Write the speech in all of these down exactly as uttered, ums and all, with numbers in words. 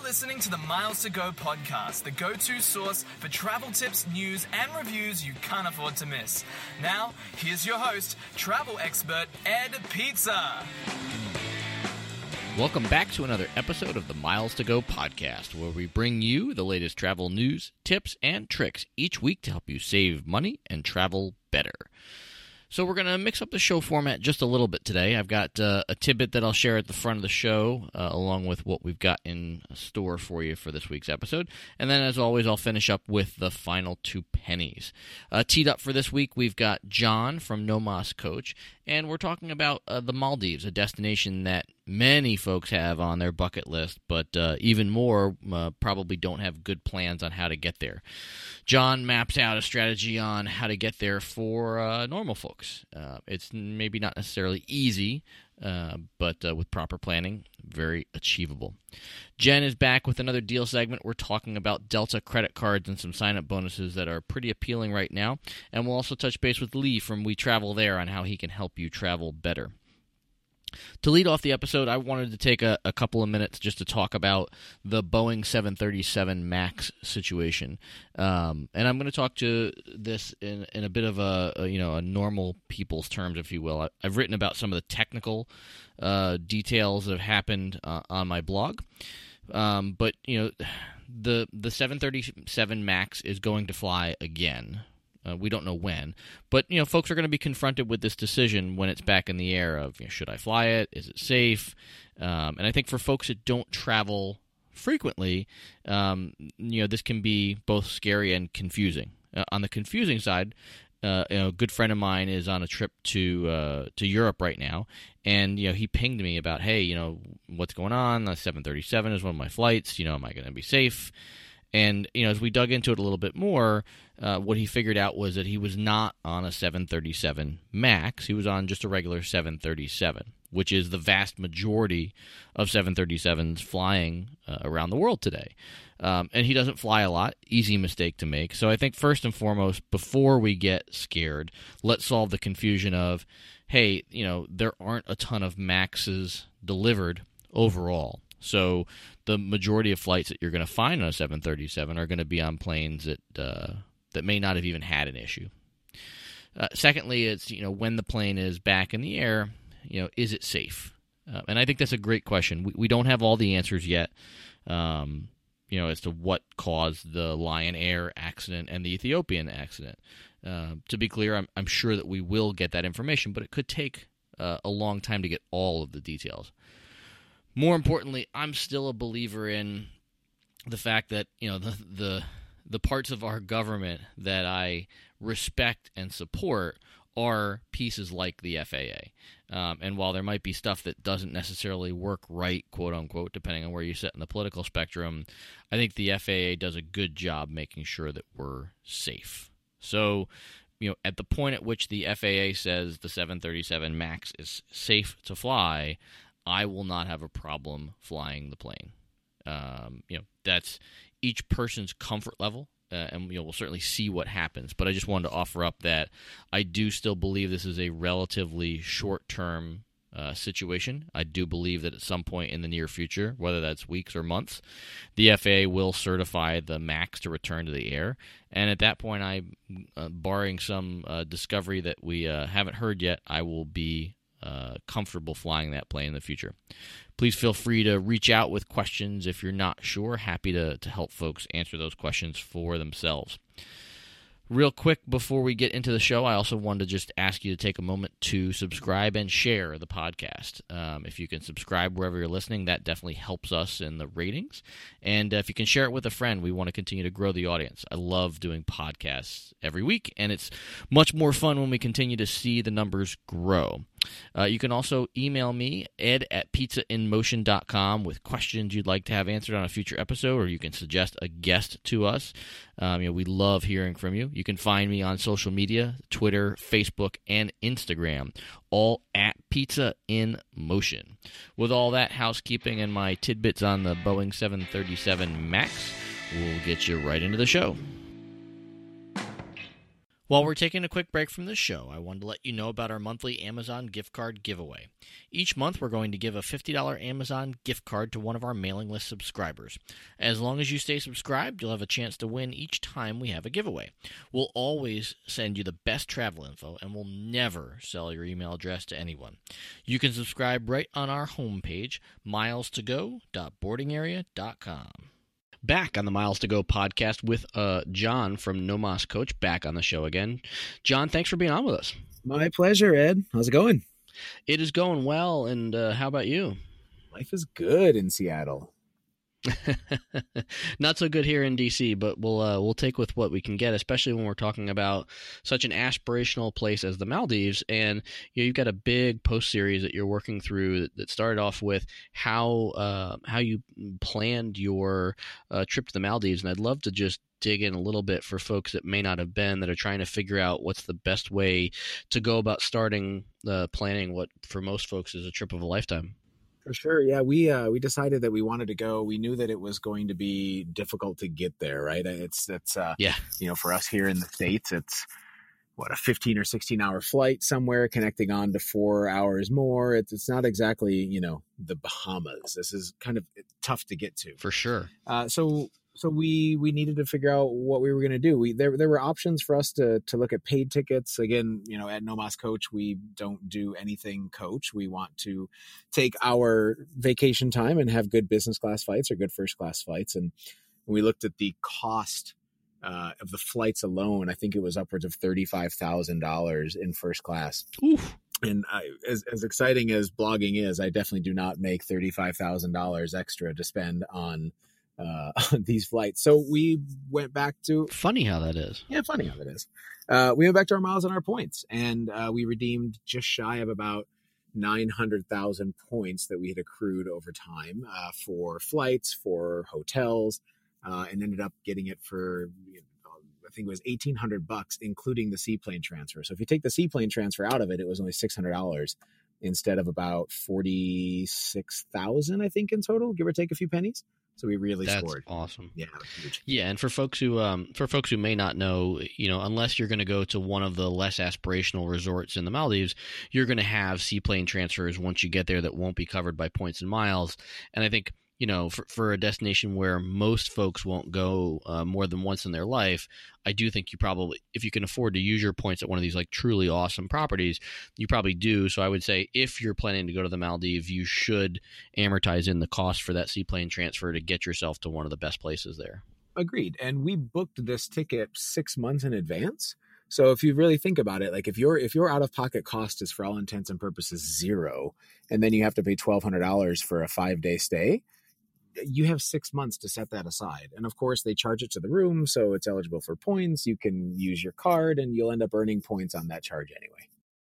listening to the Miles to Go podcast, the go-to source for travel tips, news, and reviews you can't afford to miss. Now, here's your host, travel expert Ed Pizza. Welcome back to another episode of the Miles to Go podcast, where we bring you the latest travel news, tips, and tricks each week to help you save money and travel better. So we're going to mix up the show format just a little bit today. I've got uh, a tidbit that I'll share at the front of the show, uh, along with what we've got in store for you for this week's episode. And then, as always, I'll finish up with the final two pennies. Uh, teed up for this week, we've got John from Nomos Coach, and we're talking about uh, the Maldives, a destination that many folks have on their bucket list, but uh, even more uh, probably don't have good plans on how to get there. John maps out a strategy on how to get there for uh, normal folks. Uh, it's maybe not necessarily easy, uh, but uh, with proper planning, very achievable. Jen is back with another deal segment. We're talking about Delta credit cards and some sign-up bonuses that are pretty appealing right now. And we'll also touch base with Lee from We Travel There on how he can help you travel better. To lead off the episode, I wanted to take a, a couple of minutes just to talk about the Boeing seven thirty-seven MAX situation, um, and I'm going to talk to this in, in a bit of a, a you know a normal people's terms, if you will. I, I've written about some of the technical uh, details that have happened uh, on my blog, um, but you know the the seven thirty-seven MAX is going to fly again. Uh, we don't know when, but you know, folks are going to be confronted with this decision when it's back in the air of, you know, should I fly it? Is it safe? Um, and I think for folks that don't travel frequently, um, you know, this can be both scary and confusing. Uh, on the confusing side, uh, you know, a good friend of mine is on a trip to uh, to Europe right now, and you know, he pinged me about, hey, you know, what's going on? The seven thirty-seven is one of my flights. You know, am I going to be safe? And, you know, as we dug into it a little bit more, uh, what he figured out was that he was not on a seven thirty-seven MAX. He was on just a regular seven thirty-seven, which is the vast majority of seven thirty-sevens flying uh, around the world today. Um, and he doesn't fly a lot. Easy mistake to make. So I think first and foremost, before we get scared, let's solve the confusion of, hey, you know, there aren't a ton of MAXes delivered overall. So the majority of flights that you're going to find on a seven thirty-seven are going to be on planes that uh, that may not have even had an issue. Uh, secondly, it's, you know, when the plane is back in the air, you know, is it safe? Uh, and I think that's a great question. We, we don't have all the answers yet, um, you know, as to what caused the Lion Air accident and the Ethiopian accident. Uh, to be clear, I'm, I'm sure that we will get that information, but it could take uh, a long time to get all of the details. More importantly, I'm still a believer in the fact that, you know, the, the the parts of our government that I respect and support are pieces like the F A A. Um, and while there might be stuff that doesn't necessarily work right, quote unquote, depending on where you sit in the political spectrum, I think the F A A does a good job making sure that we're safe. So, you know, at the point at which the F A A says the seven thirty-seven MAX is safe to fly, I will not have a problem flying the plane. Um, you know, that's each person's comfort level, uh, and you know, we'll certainly see what happens. But I just wanted to offer up that I do still believe this is a relatively short-term uh, situation. I do believe that at some point in the near future, whether that's weeks or months, the F A A will certify the MAX to return to the air. And at that point, I, uh, barring some uh, discovery that we uh, haven't heard yet, I will be Uh, comfortable flying that plane in the future. Please feel free to reach out with questions if you're not sure. Happy to, to help folks answer those questions for themselves. Real quick, before we get into the show, I also wanted to just ask you to take a moment to subscribe and share the podcast. Um, if you can subscribe wherever you're listening, that definitely helps us in the ratings. And uh, if you can share it with a friend, we want to continue to grow the audience. I love doing podcasts every week, and it's much more fun when we continue to see the numbers grow. Uh, you can also email me, ed at pizza in motion dot com, with questions you'd like to have answered on a future episode, or you can suggest a guest to us. Um, you know, we love hearing from you. You can find me on social media, Twitter, Facebook, and Instagram, all at Pizza in Motion. With all that housekeeping and my tidbits on the Boeing seven thirty-seven MAX, we'll get you right into the show. While we're taking a quick break from the show, I wanted to let you know about our monthly Amazon gift card giveaway. Each month, we're going to give a fifty dollars Amazon gift card to one of our mailing list subscribers. As long as you stay subscribed, you'll have a chance to win each time we have a giveaway. We'll always send you the best travel info, and we'll never sell your email address to anyone. You can subscribe right on our homepage, miles to go dot boarding area dot com. Back on the Miles to Go podcast with uh, John from No Mas Coach, back on the show again. John, thanks for being on with us. My pleasure, Ed. How's it going? It is going well, and uh, how about you? Life is good in Seattle. Not so good here in D C, but we'll uh, we'll take with what we can get, especially when we're talking about such an aspirational place as the Maldives. And you know, you've got a big post series that you're working through that, that started off with how uh, how you planned your uh, trip to the Maldives, and I'd love to just dig in a little bit for folks that may not have been, that are trying to figure out what's the best way to go about starting uh, planning what for most folks is a trip of a lifetime. For sure. Yeah, we uh, we decided that we wanted to go. We knew that it was going to be difficult to get there, right? It's, it's uh, yeah. you know, for us here in the States, it's, what, a fifteen or sixteen hour flight somewhere connecting on to four hours more. It's, it's not exactly, you know, the Bahamas. This is kind of tough to get to. For sure. Uh, so so we we needed to figure out what we were going to do. We there there were options for us to to look at paid tickets. Again, you know, at No Mas Coach, we don't do anything coach. We want to take our vacation time and have good business class flights or good first class flights. And when we looked at the cost uh, of the flights alone, I think it was upwards of thirty-five thousand dollars in first class. Oof. And I, as as exciting as blogging is, I definitely do not make thirty-five thousand dollars extra to spend on uh, these flights. So we went back to funny how that is. Yeah, funny how that is. Uh, we went back to our miles and our points, and uh, we redeemed just shy of about nine hundred thousand points that we had accrued over time uh, for flights, for hotels, uh, and ended up getting it for, you know, I think it was eighteen hundred bucks, including the seaplane transfer. So if you take the seaplane transfer out of it, it was only six hundred dollars instead of about forty-six thousand, I think, in total, give or take a few pennies. So we really That's scored. Awesome. Yeah, huge. Yeah, and for folks who um for folks who may not know, you know, unless you're going to go to one of the less aspirational resorts in the Maldives, you're going to have seaplane transfers once you get there that won't be covered by points and miles. And I think, you know, for for a destination where most folks won't go uh, more than once in their life, I do think you probably, if you can afford to use your points at one of these like truly awesome properties, you probably do. So I would say if you're planning to go to the Maldives, you should amortize in the cost for that seaplane transfer to get yourself to one of the best places there. Agreed. And we booked this ticket six months in advance. So if you really think about it, like if your if your out-of-pocket cost is for all intents and purposes zero, and then you have to pay twelve hundred dollars for a five-day stay, you have six months to set that aside. And of course, they charge it to the room, so it's eligible for points. You can use your card, and you'll end up earning points on that charge anyway.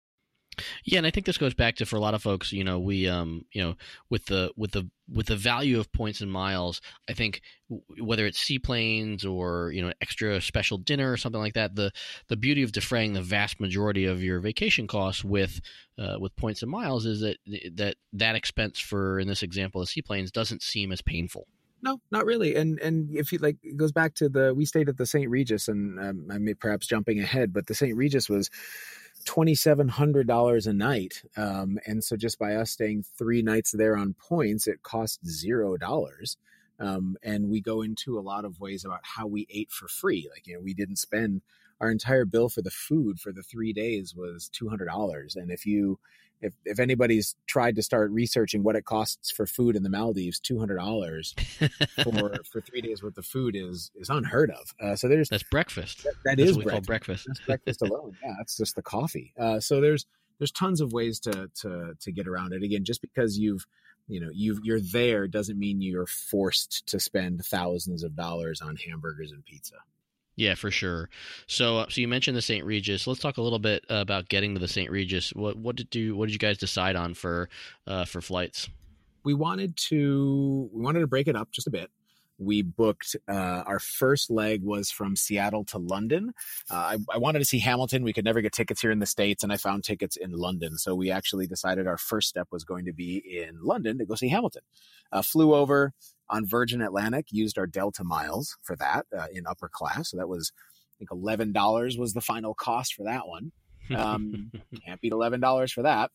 Yeah, and I think this goes back to, for a lot of folks, you know, we, um, you know, with the with the with the value of points and miles, I think whether it's seaplanes or, you know, extra special dinner or something like that, the the beauty of defraying the vast majority of your vacation costs with uh, with points and miles is that that that expense for, in this example, the seaplanes doesn't seem as painful. No, not really. And and if you like, it goes back to the, we stayed at the Saint Regis, and um, I may perhaps jumping ahead, but the Saint Regis was twenty-seven hundred dollars a night. Um, and so just by us staying three nights there on points, it cost zero dollars. Um, and we go into a lot of ways about how we ate for free. Like, you know, we didn't spend, our entire bill for the food for the three days was two hundred dollars. And if you, if, if anybody's tried to start researching what it costs for food in the Maldives, two hundred dollars for, for three days worth of food is, is unheard of. Uh, so there's, that's breakfast. That, that that's is what we breakfast. call breakfast. That's breakfast alone. Yeah. That's just the coffee. Uh, so there's, there's tons of ways to, to, to get around it. Again, just because you've, you know, you've, you're there doesn't mean you're forced to spend thousands of dollars on hamburgers and pizza. Yeah, for sure. So, uh, so you mentioned the Saint Regis. Let's talk a little bit uh, about getting to the Saint Regis. What, what did you, what did you guys decide on for, uh, for flights? We wanted to, we wanted to break it up just a bit. We booked, uh, our first leg was from Seattle to London. Uh, I, I wanted to see Hamilton. We could never get tickets here in the States, and I found tickets in London. So we actually decided our first step was going to be in London to go see Hamilton. Uh, flew over on Virgin Atlantic, used our Delta miles for that uh, in upper class. So that was think eleven dollars was the final cost for that one. Um, can't beat eleven dollars for that.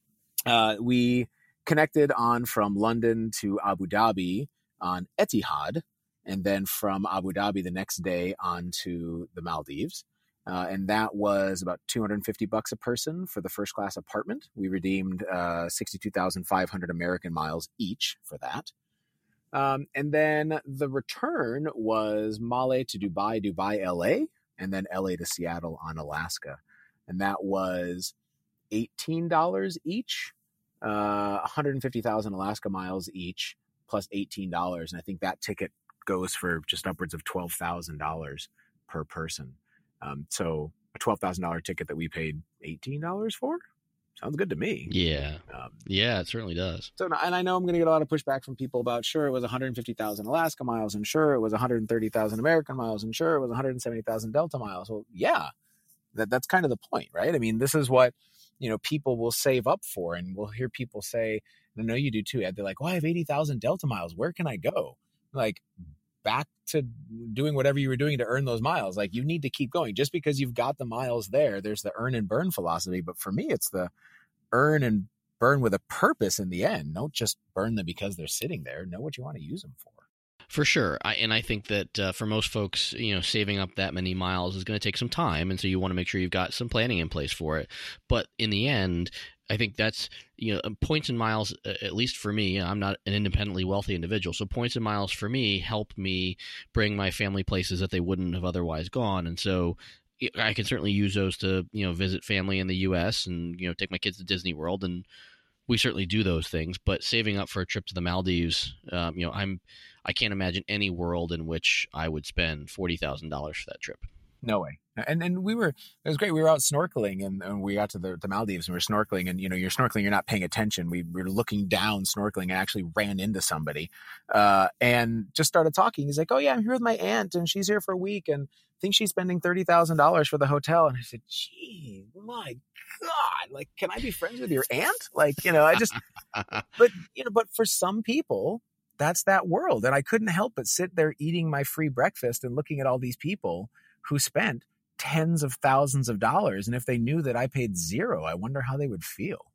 Uh, we connected on from London to Abu Dhabi on Etihad, and then from Abu Dhabi the next day on to the Maldives. Uh, and that was about two hundred fifty bucks a person for the first class apartment. We redeemed uh, sixty-two thousand five hundred American miles each for that. Um, and then the return was Male to Dubai, Dubai, L A, and then L A to Seattle on Alaska. And that was eighteen dollars each, uh, one hundred fifty thousand Alaska miles each, plus eighteen dollars. And I think that ticket goes for just upwards of twelve thousand dollars per person. Um, so a twelve thousand dollars ticket that we paid eighteen dollars for sounds good to me. Yeah. Um, yeah, it certainly does. So, and I know I'm going to get a lot of pushback from people about, sure, it was one hundred fifty thousand Alaska miles, and sure, it was one hundred thirty thousand American miles, and sure, it was one hundred seventy thousand Delta miles. Well, yeah, that that's kind of the point, right? I mean, this is what, you know, people will save up for, and we'll hear people say, and I know you do too, Ed, they're like, well, I have eighty thousand Delta miles. Where can I go? Like, back to doing whatever you were doing to earn those miles. Like, you need to keep going. Just because you've got the miles there, there's the earn and burn philosophy. But for me, it's the earn and burn with a purpose in the end. Don't just burn them because they're sitting there. Know what you want to use them for. For sure. I, and I think that uh, for most folks, you know, saving up that many miles is going to take some time. And so you want to make sure you've got some planning in place for it. But in the end, I think that's, you know, points and miles, at least for me, I'm not an independently wealthy individual. So points and miles for me help me bring my family places that they wouldn't have otherwise gone. And so I can certainly use those to, you know, visit family in the U S and, you know, take my kids to Disney World. And we certainly do those things. But saving up for a trip to the Maldives, um, you know, I'm, I can't imagine any world in which I would spend forty thousand dollars for that trip. No way. And and we were, it was great. We were out snorkeling and, and we got to the, the Maldives and we were snorkeling, and, you know, you're snorkeling, you're not paying attention. We were looking down snorkeling and actually ran into somebody uh, and just started talking. He's like, oh yeah, I'm here with my aunt and she's here for a week and I think she's spending thirty thousand dollars for the hotel. And I said, gee, my God, like, can I be friends with your aunt? Like, you know, I just, but, you know, but for some people, that's that world. And I couldn't help but sit there eating my free breakfast and looking at all these people who spent tens of thousands of dollars. And if they knew that I paid zero, I wonder how they would feel.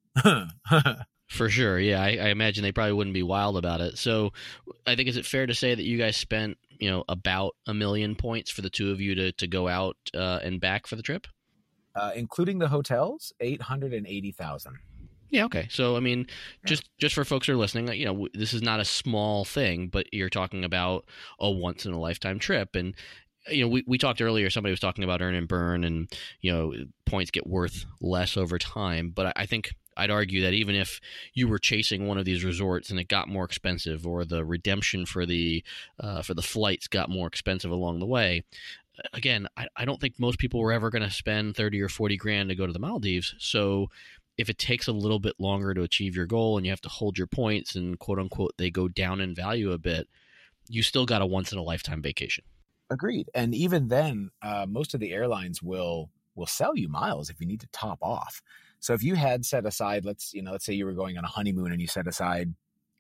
For sure. Yeah. I, I imagine they probably wouldn't be wild about it. So I think, is it fair to say that you guys spent, you know, about a million points for the two of you to, to go out uh, and back for the trip? Uh, including the hotels, eight hundred eighty thousand. Yeah. Okay. So, I mean, just, just for folks who are listening, you know, this is not a small thing, but you're talking about a once in a lifetime trip. And, you know, we, we talked earlier, somebody was talking about earn and burn and, you know, points get worth less over time. But I, I think I'd argue that even if you were chasing one of these resorts and it got more expensive, or the redemption for the, uh, for the flights got more expensive along the way, again, I, I don't think most people were ever going to spend thirty or forty grand to go to the Maldives. So if it takes a little bit longer to achieve your goal and you have to hold your points and quote unquote, they go down in value a bit, you still got a once in a lifetime vacation. Agreed. And even then, uh, most of the airlines will, will sell you miles if you need to top off. So if you had set aside, let's, you know, let's say you were going on a honeymoon and you set aside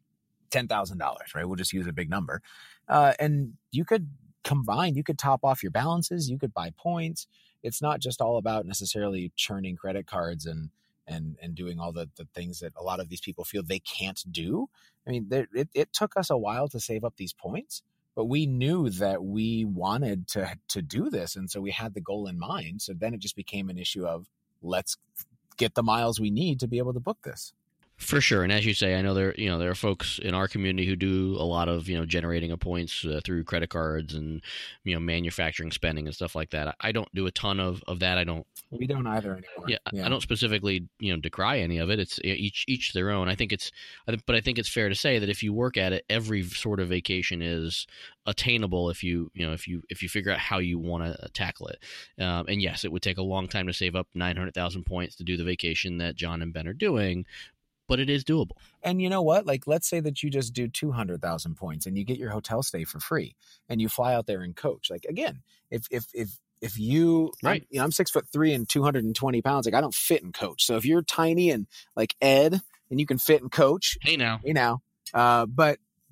ten thousand dollars, right? We'll just use a big number. Uh, and you could combine, you could top off your balances, you could buy points. It's not just all about necessarily churning credit cards and, and and doing all the, the things that a lot of these people feel they can't do. I mean, there, it, it took us a while to save up these points, but we knew that we wanted to to do this. And so we had the goal in mind. So then it just became an issue of, let's get the miles we need to be able to book this. For sure. And as you say, I know there, you know, there are folks in our community who do a lot of, you know, generating of points uh, through credit cards and, you know, manufacturing spending and stuff like that. I don't do a ton of, of that. I don't. We don't either anymore. Yeah, yeah. I don't specifically, you know, decry any of it. It's each, each their own. I think it's, but I think it's fair to say that if you work at it, every sort of vacation is attainable if you, you know, if you, if you figure out how you want to tackle it. Um, and yes, it would take a long time to save up nine hundred thousand points to do the vacation that John and Ben are doing, but it is doable. And you know what? Like, let's say that you just do two hundred thousand points and you get your hotel stay for free and you fly out there and coach. Like, again, if, if, if, if you, right. I'm, you know, I'm six foot three and two hundred twenty pounds, like I don't fit in coach. So if you're tiny and like Ed and you can fit in coach, hey now, hey now, uh, but,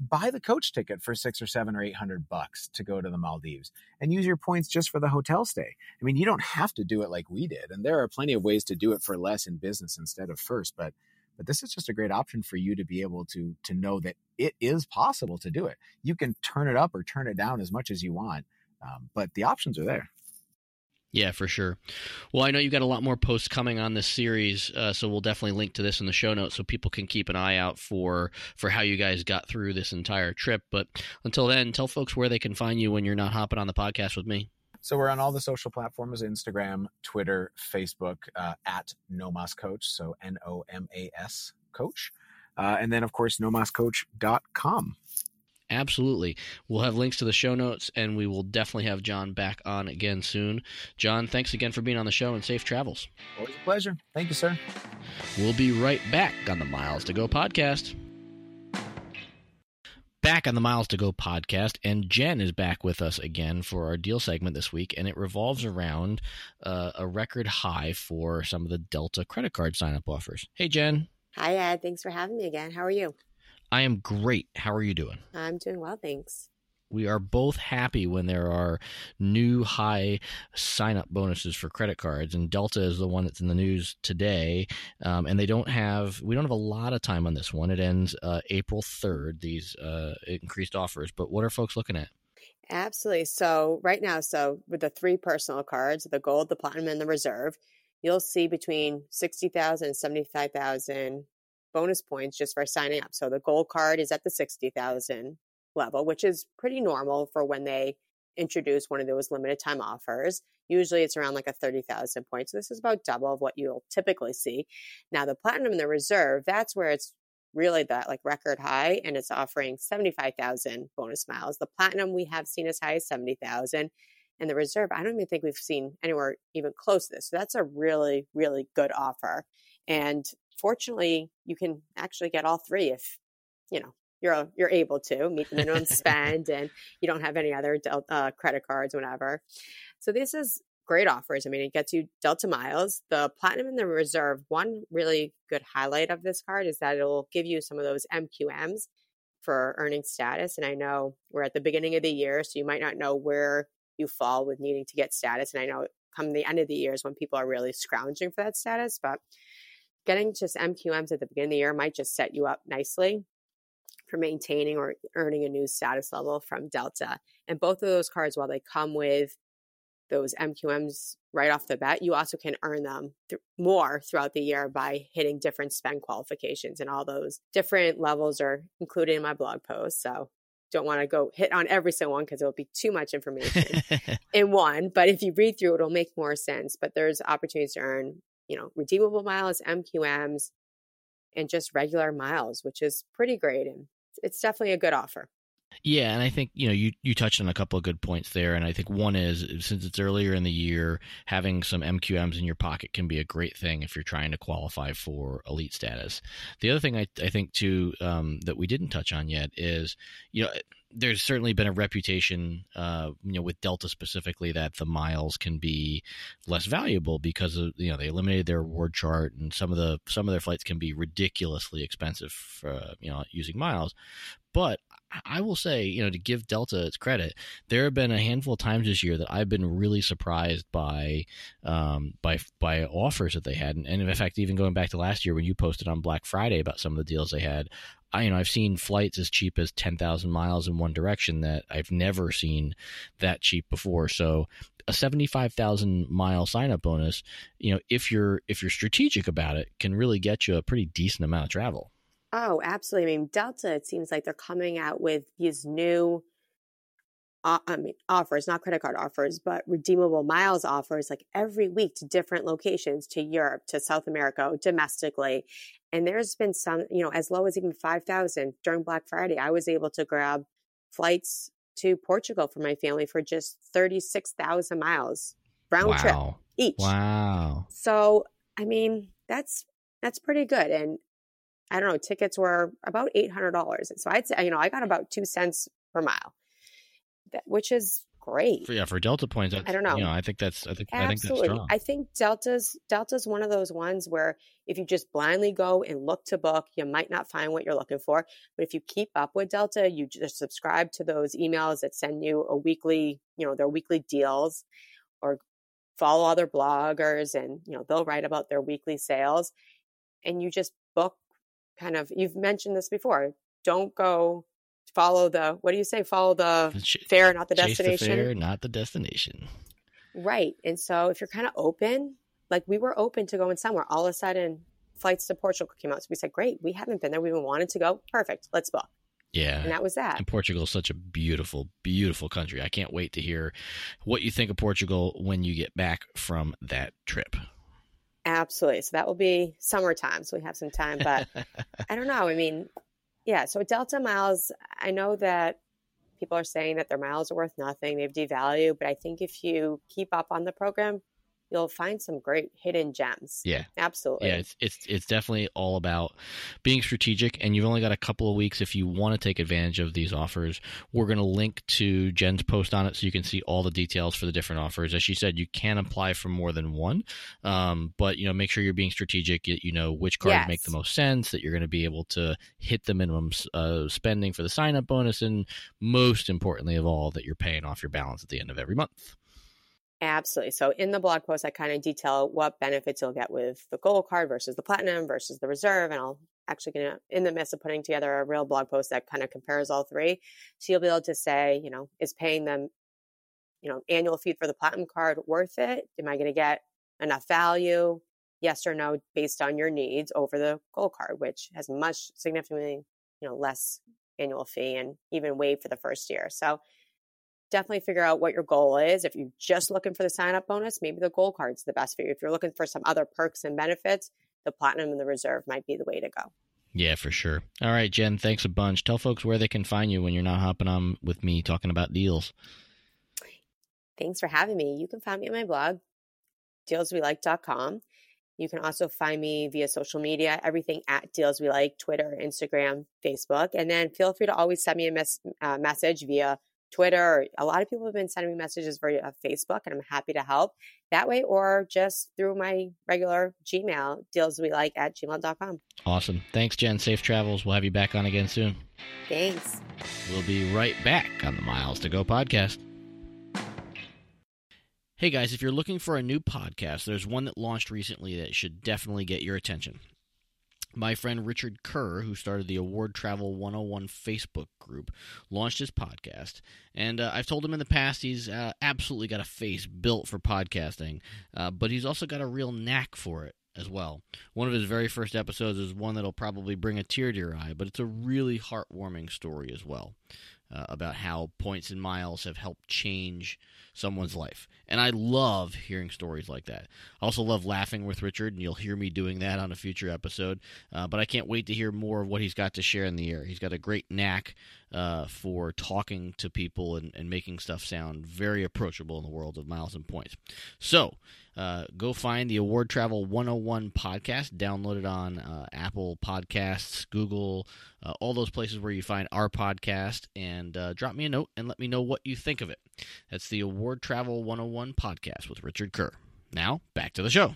buy the coach ticket for six or seven or eight hundred bucks to go to the Maldives and use your points just for the hotel stay. I mean, you don't have to do it like we did. And there are plenty of ways to do it for less in business instead of first. But but this is just a great option for you to be able to to know that it is possible to do it. You can turn it up or turn it down as much as you want. Um, but the options are there. Yeah, for sure. Well, I know you've got a lot more posts coming on this series, uh, so we'll definitely link to this in the show notes so people can keep an eye out for for how you guys got through this entire trip. But until then, tell folks where they can find you when you're not hopping on the podcast with me. So we're on all the social platforms, Instagram, Twitter, Facebook, uh, at Nomas Coach, so N O M A S Coach. Uh, and then, of course, nomas coach dot com. Absolutely. We'll have links to the show notes, and we will definitely have John back on again soon. John, thanks again for being on the show, and safe travels. Always a pleasure. Thank you, sir. We'll be right back on the Miles to Go podcast. Back on the Miles to Go podcast, and Jen is back with us again for our deal segment this week, and it revolves around uh, a record high for some of the Delta credit card sign-up offers. Hey, Jen. Hi, Ed. Thanks for having me again. How are you? I am great. How are you doing? I'm doing well, thanks. We are both happy when there are new high sign-up bonuses for credit cards, and Delta is the one that's in the news today. Um, and they don't have, we don't have a lot of time on this one. It ends uh, April third, these uh, increased offers. But what are folks looking at? Absolutely. So right now, so with the three personal cards, the Gold, the Platinum, and the Reserve, you'll see between sixty thousand and seventy-five thousand bonus points just for signing up. So the Gold card is at the sixty thousand level, which is pretty normal for when they introduce one of those limited time offers. Usually it's around like a thirty thousand points. So this is about double of what you'll typically see. Now the Platinum and the Reserve, that's where it's really that like record high, and it's offering seventy-five thousand bonus miles. The Platinum we have seen as high as seventy thousand, and the Reserve, I don't even think we've seen anywhere even close to this. So that's a really, really good offer. And fortunately, you can actually get all three if, you know, you're you're able to meet the minimum spend and you don't have any other Delta, uh, credit cards, whatever. So this is great offers. I mean, it gets you Delta miles. The Platinum and the Reserve, one really good highlight of this card is that it'll give you some of those M Q Ms for earning status. And I know we're at the beginning of the year, so you might not know where you fall with needing to get status. And I know come the end of the year is when people are really scrounging for that status, but getting just M Q Ms at the beginning of the year might just set you up nicely for maintaining or earning a new status level from Delta. And both of those cards, while they come with those M Q Ms right off the bat, you also can earn them th- more throughout the year by hitting different spend qualifications, and all those different levels are included in my blog post. So don't want to go hit on every single one because it'll be too much information in one. But if you read through it, it'll make more sense. But there's opportunities to earn, you know, redeemable miles, M Q Ms, and just regular miles, which is pretty great. And it's definitely a good offer. Yeah, and I think, you know, you, you touched on a couple of good points there, and I think one is, since it's earlier in the year, having some M Q Ms in your pocket can be a great thing if you're trying to qualify for elite status. The other thing I, I think, too, um, that we didn't touch on yet is, you know, there's certainly been a reputation, uh, you know, with Delta specifically, that the miles can be less valuable because of, you know, they eliminated their reward chart, and some of the some of their flights can be ridiculously expensive for, uh, you know, using miles. But I will say, you know, to give Delta its credit, there have been a handful of times this year that I've been really surprised by um, by by offers that they had, and, and in fact, even going back to last year when you posted on Black Friday about some of the deals they had. I, you know, I've seen flights as cheap as ten thousand miles in one direction that I've never seen that cheap before. So a seventy-five thousand mile sign-up bonus, you know, if you're if you're strategic about it, can really get you a pretty decent amount of travel. Oh, absolutely. I mean, Delta, it seems like they're coming out with these new uh, I mean, offers, not credit card offers, but redeemable miles offers, like every week to different locations, to Europe, to South America, domestically. And there's been some, you know, as low as even five thousand during Black Friday. I was able to grab flights to Portugal for my family for just thirty-six thousand miles round wow. trip each. Wow. So, I mean, that's, that's pretty good. And I don't know, tickets were about eight hundred dollars. So I'd say, you know, I got about two cents per mile, that, which is great. For, yeah, for Delta points, that's, I don't know. You know, I think that's I think Absolutely. I think that's strong. I think Delta's Delta's one of those ones where if you just blindly go and look to book, you might not find what you're looking for. But if you keep up with Delta, you just subscribe to those emails that send you a weekly, you know, their weekly deals, or follow other bloggers, and you know they'll write about their weekly sales, and you just book. Kind of, you've mentioned this before. Don't go follow the, what do you say? Follow the Ch- fare, not the chase destination. The fare, not the destination. Right. And so if you're kind of open, like we were open to going somewhere, all of a sudden flights to Portugal came out. So we said, great, we haven't been there. We've been wanting to go. Perfect. Let's book. Yeah. And that was that. And Portugal is such a beautiful, beautiful country. I can't wait to hear what you think of Portugal when you get back from that trip. Absolutely. So that will be summertime. So we have some time, but I don't know. I mean, yeah. So Delta miles, I know that people are saying that their miles are worth nothing. They've devalued, but I think if you keep up on the program, you'll find some great hidden gems. Yeah. Absolutely. Yeah, it's it's it's definitely all about being strategic, and you've only got a couple of weeks if you want to take advantage of these offers. We're going to link to Jen's post on it so you can see all the details for the different offers. As she said, you can apply for more than one, um, but you know, make sure you're being strategic. You, you know which cards Yes. make the most sense, that you're going to be able to hit the minimum uh, spending for the sign-up bonus, and most importantly of all, that you're paying off your balance at the end of every month. Absolutely. So in the blog post, I kind of detail what benefits you'll get with the gold card versus the platinum versus the reserve. And I'll actually going to, in the midst of putting together a real blog post that kind of compares all three. So you'll be able to say, you know, is paying them, you know, annual fee for the platinum card worth it? Am I going to get enough value? Yes or no, based on your needs, over the gold card, which has much significantly, you know, less annual fee and even waived for the first year. So definitely figure out what your goal is. If you're just looking for the sign-up bonus, maybe the gold card's the best for you. If you're looking for some other perks and benefits, the platinum and the reserve might be the way to go. Yeah, for sure. All right, Jen, thanks a bunch. Tell folks where they can find you when you're not hopping on with me talking about deals. Thanks for having me. You can find me on my blog, deals we like dot com. You can also find me via social media, everything at Deals We Like, Twitter, Instagram, Facebook. And then feel free to always send me a mes- uh, message via Twitter. A lot of people have been sending me messages via Facebook, and I'm happy to help that way, or just through my regular Gmail, dealswelike at gmail dot com. Awesome. Thanks, Jen. Safe travels. We'll have you back on again soon. Thanks. We'll be right back on the Miles to Go podcast. Hey guys, if you're looking for a new podcast, there's one that launched recently that should definitely get your attention. My friend Richard Kerr, who started the Award Travel one oh one Facebook group, launched his podcast. And uh, I've told him in the past he's uh, absolutely got a face built for podcasting, uh, but he's also got a real knack for it as well. One of his very first episodes is one that'll probably bring a tear to your eye, but it's a really heartwarming story as well. Uh, about how points and miles have helped change someone's life. And I love hearing stories like that. I also love laughing with Richard, and you'll hear me doing that on a future episode. Uh, but I can't wait to hear more of what he's got to share in the air. He's got a great knack uh, for talking to people and, and making stuff sound very approachable in the world of miles and points. So uh, go find the Award Travel one oh one podcast. Download it on uh, Apple Podcasts, Google, uh, all those places where you find our podcast, and uh, drop me a note and let me know what you think of it. That's the Award Travel one oh one podcast with Richard Kerr. Now, back to the show.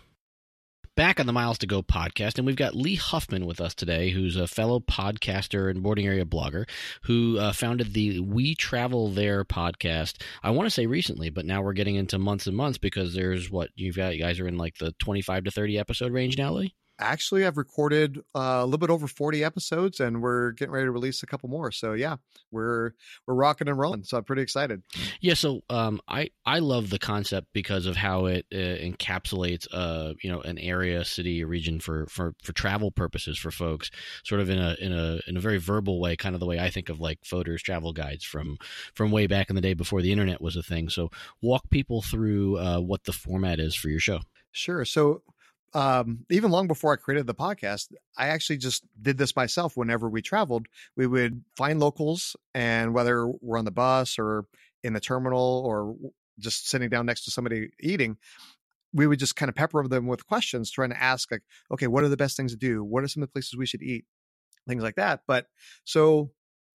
Back on the Miles to Go podcast, and we've got Lee Huffman with us today, who's a fellow podcaster and boarding area blogger who uh, founded the We Travel There podcast. I want to say recently, but now we're getting into months and months because there's what you've got. You guys are in like the twenty-five to thirty episode range now, Lee? Actually, I've recorded uh, a little bit over forty episodes, and we're getting ready to release a couple more. So yeah, we're we're rocking and rolling. So I'm pretty excited. Yeah. So um, I I love the concept because of how it uh, encapsulates uh you know an area, city, a region for, for for travel purposes for folks, sort of in a in a in a very verbal way, kind of the way I think of like Fodor's travel guides from from way back in the day before the internet was a thing. So walk people through uh, what the format is for your show. Sure. So. Um, even long before I created the podcast, I actually just did this myself. Whenever we traveled, we would find locals, and whether we're on the bus or in the terminal or just sitting down next to somebody eating, we would just kind of pepper them with questions, trying to ask like, okay, what are the best things to do? What are some of the places we should eat? Things like that. But so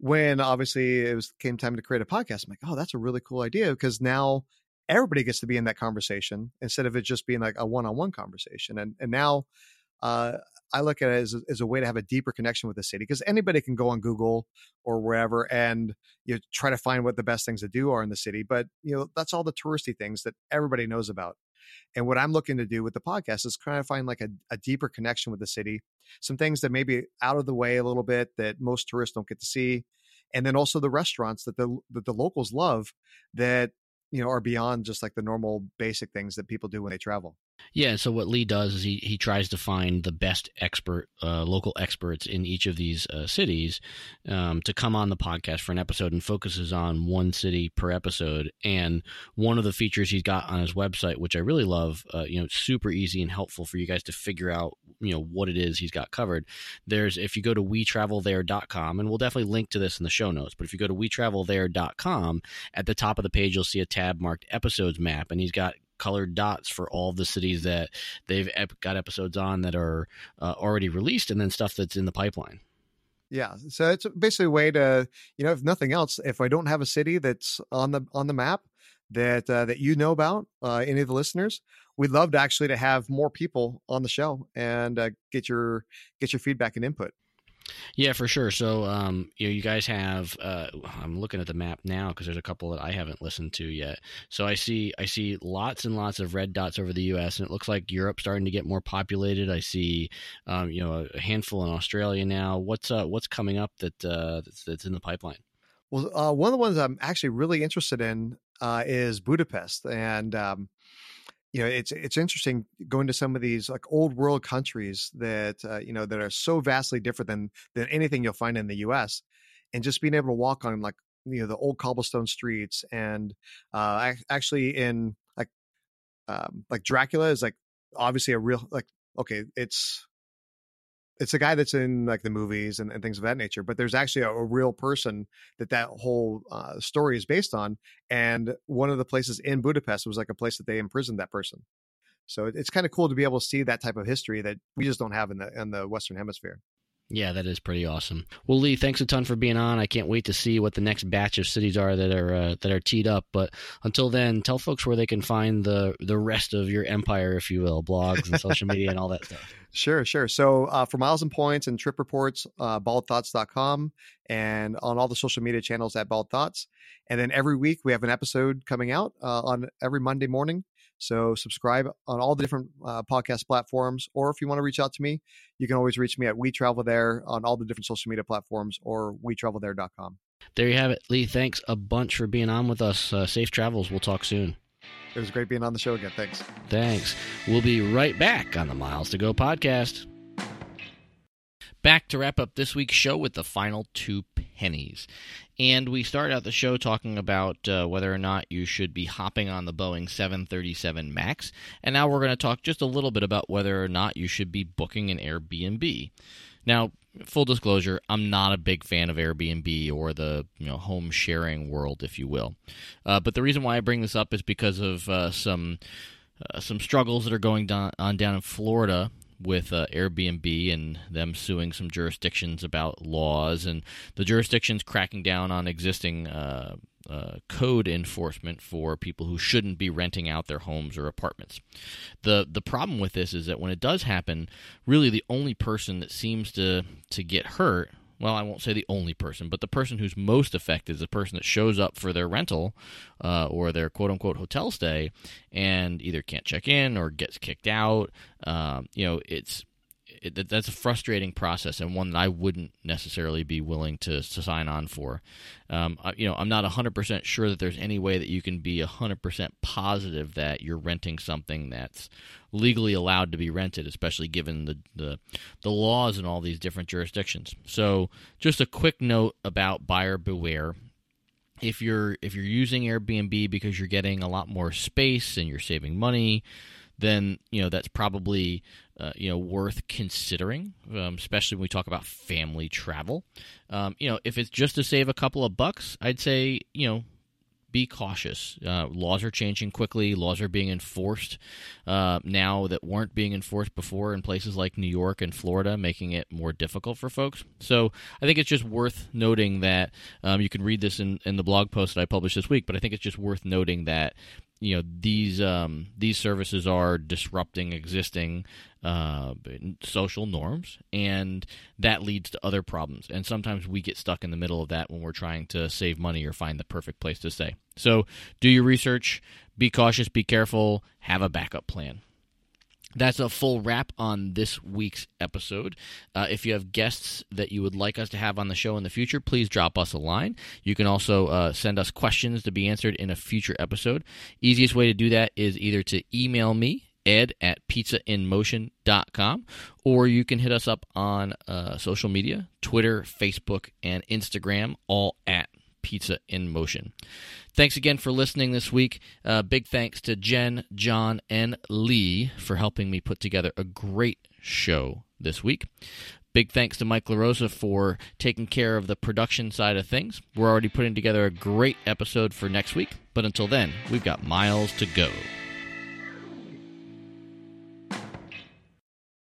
when obviously it was came time to create a podcast, I'm like, oh, that's a really cool idea, because now everybody gets to be in that conversation instead of it just being like a one-on-one conversation. And and now uh, I look at it as a, as a way to have a deeper connection with the city, because anybody can go on Google or wherever and you know, try to find what the best things to do are in the city. But you know, that's all the touristy things that everybody knows about. And what I'm looking to do with the podcast is kind of find like a, a deeper connection with the city, some things that may be out of the way a little bit that most tourists don't get to see. And then also the restaurants that the, that the locals love that, you know, are beyond just like the normal basic things that people do when they travel. Yeah, so what Lee does is he, he tries to find the best expert, uh, local experts in each of these uh, cities um, to come on the podcast for an episode, and focuses on one city per episode. And one of the features he's got on his website, which I really love, uh, you know, it's super easy and helpful for you guys to figure out, you know, what it is he's got covered. There's, if you go to we travel there dot com, and we'll definitely link to this in the show notes, but if you go to we travel there dot com, at the top of the page, you'll see a tab marked episodes map, and he's got colored dots for all the cities that they've ep- got episodes on that are uh, already released, and then stuff that's in the pipeline. Yeah. So it's basically a way to, you know, if nothing else, if I don't have a city that's on the, on the map that, uh, that you know about, uh, any of the listeners, we'd love to actually to have more people on the show and uh, get your, get your feedback and input. Yeah, for sure. So, um, you know, you guys have. Uh, I'm looking at the map now because there's a couple that I haven't listened to yet. So I see, I see lots and lots of red dots over the U S, and it looks like Europe's starting to get more populated. I see, um, you know, a handful in Australia now. What's uh, what's coming up that uh, that's, that's in the pipeline? Well, uh, one of the ones I'm actually really interested in uh, is Budapest, and um, you know, it's it's interesting going to some of these like old world countries that uh, you know that are so vastly different than than anything you'll find in the U S, and just being able to walk on like you know the old cobblestone streets, and uh, actually in like um, like Dracula is like obviously a real like okay it's it's a guy that's in like the movies and, and things of that nature, but there's actually a, a real person that that whole uh, story is based on. And one of the places in Budapest was like a place that they imprisoned that person. So it, it's kind of cool to be able to see that type of history that we just don't have in the, in the Western Hemisphere. Yeah, that is pretty awesome. Well, Lee, thanks a ton for being on. I can't wait to see what the next batch of cities are that are uh, that are teed up. But until then, tell folks where they can find the the rest of your empire, if you will, blogs and social media and all that stuff. Sure, sure. So uh, for miles and points and trip reports, uh, bald thoughts dot com, and on all the social media channels at Bald Thoughts. And then every week we have an episode coming out uh, on every Monday morning. So subscribe on all the different uh, podcast platforms, or if you want to reach out to me, you can always reach me at We Travel There on all the different social media platforms, or we travel there dot com. There you have it. Lee, thanks a bunch for being on with us. Uh, safe travels. We'll talk soon. It was great being on the show again. Thanks. Thanks. We'll be right back on the Miles to Go podcast. Back to wrap up this week's show with the final two pennies. And we start out the show talking about uh, whether or not you should be hopping on the Boeing seven thirty-seven MAX. And now we're going to talk just a little bit about whether or not you should be booking an Airbnb. Now, full disclosure, I'm not a big fan of Airbnb or the you know home sharing world, if you will. Uh, but the reason why I bring this up is because of uh, some uh, some struggles that are going down, on down in Florida with uh, Airbnb and them suing some jurisdictions about laws, and the jurisdictions cracking down on existing uh, uh, code enforcement for people who shouldn't be renting out their homes or apartments. The the problem with this is that when it does happen, really the only person that seems to, to get hurt, well, I won't say the only person, but the person who's most affected is the person that shows up for their rental uh, or their quote-unquote hotel stay and either can't check in or gets kicked out. Um, you know, it's it, that's a frustrating process and one that I wouldn't necessarily be willing to, to sign on for. Um, I, you know, I'm not one hundred percent sure that there's any way that you can be one hundred percent positive that you're renting something that's legally allowed to be rented, especially given the, the the laws in all these different jurisdictions. So just a quick note about buyer beware. If you're if you're using Airbnb because you're getting a lot more space and you're saving money, then you know that's probably uh, you know worth considering, um, especially when we talk about family travel. Um, you know, if it's just to save a couple of bucks, I'd say you know be cautious. Uh, laws are changing quickly. Laws are being enforced uh, now that weren't being enforced before in places like New York and Florida, making it more difficult for folks. So I think it's just worth noting that um, you can read this in, in the blog post that I published this week, but I think it's just worth noting that you know these um, these services are disrupting existing uh, social norms, and that leads to other problems. And sometimes we get stuck in the middle of that when we're trying to save money or find the perfect place to stay. So do your research, be cautious, be careful, have a backup plan. That's a full wrap on this week's episode. Uh, if you have guests that you would like us to have on the show in the future, please drop us a line. You can also uh, send us questions to be answered in a future episode. Easiest way to do that is either to email me, ed at pizza in motion dot com, or you can hit us up on uh, social media, Twitter, Facebook, and Instagram, all at Pizza in Motion. Thanks again for listening this week. Uh, big thanks to Jen, John, and Lee for helping me put together a great show this week. Big thanks to Mike LaRosa for taking care of the production side of things. We're already putting together a great episode for next week, but until then, we've got miles to go.